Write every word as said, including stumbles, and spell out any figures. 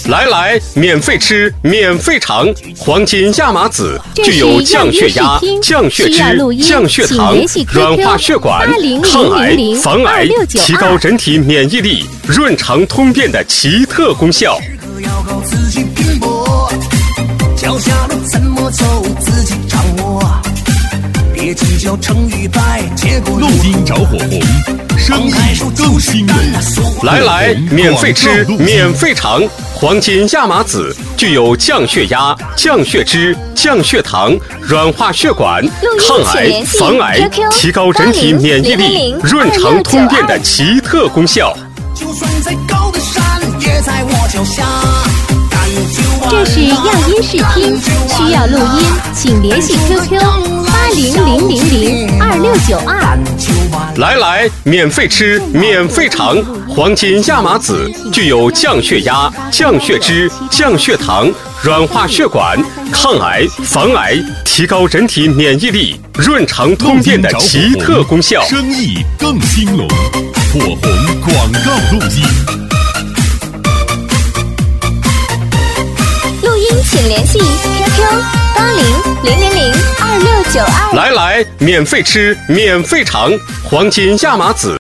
来来，免费吃，免费尝，黄金亚麻籽具有降血压、降血脂、降血糖、软化血管、抗癌、防癌、提高人体免疫力、润肠通便的奇特功效。脚下路怎么走，自己掌握。别计较成与败，结果录音着火红，生意更兴隆。来来，免费吃，免费尝，黄金亚麻籽具有降血压、降血脂、降血糖、软化血管、抗癌、防癌、提高人体免疫力、润肠通便的奇特功效。就算再高的山，也在我脚下。 这是样音视听，需要录音，请联系 Q Q 八零零零零二六九二。 来来，免费吃，免费尝，黄金亚麻籽具有降血压、降血脂、降血糖、软化血管、抗癌、防癌、提高人体免疫力、润肠通便的奇特功效。 生意更兴隆，火红广告录音。 请联系 Q Q 八零零零零二六九二。 来来，免费吃，免费尝，黄金亚麻籽